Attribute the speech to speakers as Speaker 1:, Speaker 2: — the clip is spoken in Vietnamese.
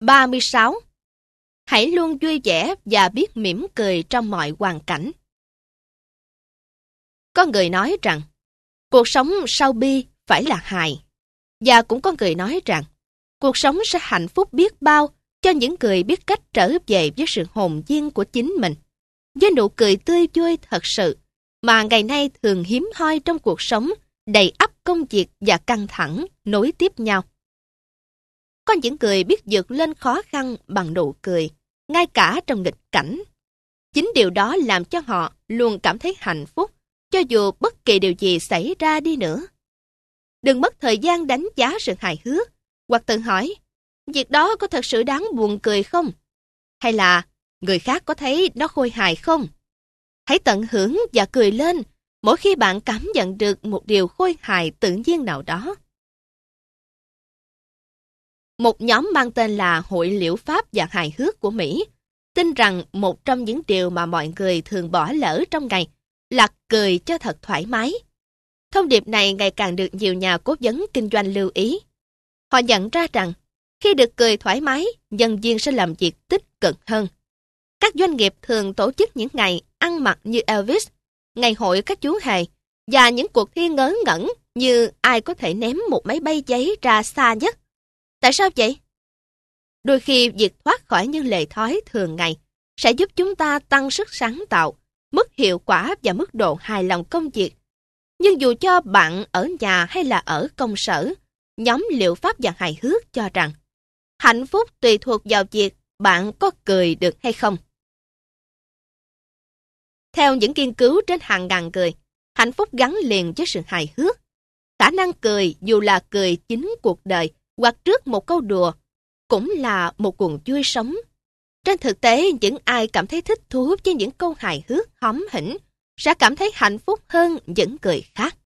Speaker 1: 36. Hãy luôn vui vẻ và biết mỉm cười trong mọi hoàn cảnh. Có người nói rằng, cuộc sống sau bi phải là hài. Và cũng có người nói rằng, cuộc sống sẽ hạnh phúc biết bao cho những người biết cách trở về với sự hồn nhiên của chính mình, với nụ cười tươi vui thật sự, mà ngày nay thường hiếm hoi trong cuộc sống đầy ắp công việc và căng thẳng nối tiếp nhau. Có những người biết vượt lên khó khăn bằng nụ cười, ngay cả trong nghịch cảnh. Chính điều đó làm cho họ luôn cảm thấy hạnh phúc, cho dù bất kỳ điều gì xảy ra đi nữa. Đừng mất thời gian đánh giá sự hài hước, hoặc tự hỏi, việc đó có thật sự đáng buồn cười không? Hay là người khác có thấy nó khôi hài không? Hãy tận hưởng và cười lên mỗi khi bạn cảm nhận được một điều khôi hài tự nhiên nào đó. Một nhóm mang tên là Hội Liễu Pháp và Hài Hước của Mỹ tin rằng một trong những điều mà mọi người thường bỏ lỡ trong ngày là cười cho thật thoải mái. Thông điệp này ngày càng được nhiều nhà cố vấn kinh doanh lưu ý. Họ nhận ra rằng khi được cười thoải mái, nhân viên sẽ làm việc tích cực hơn. Các doanh nghiệp thường tổ chức những ngày ăn mặc như Elvis, ngày hội các chú hề và những cuộc thi ngớ ngẩn như ai có thể ném một máy bay giấy ra xa nhất. Tại sao vậy? Đôi khi việc thoát khỏi những lề thói thường ngày sẽ giúp chúng ta tăng sức sáng tạo, mức hiệu quả và mức độ hài lòng công việc. Nhưng dù cho bạn ở nhà hay là ở công sở, nhóm Liệu Pháp và Hài Hước cho rằng hạnh phúc tùy thuộc vào việc bạn có cười được hay không. Theo những nghiên cứu trên hàng ngàn người, hạnh phúc gắn liền với sự hài hước. Khả năng cười, dù là cười chính cuộc đời hoặc trước một câu đùa, cũng là một nguồn vui sống. Trên thực tế, những ai cảm thấy thích thú với những câu hài hước hóm hỉnh sẽ cảm thấy hạnh phúc hơn những người khác.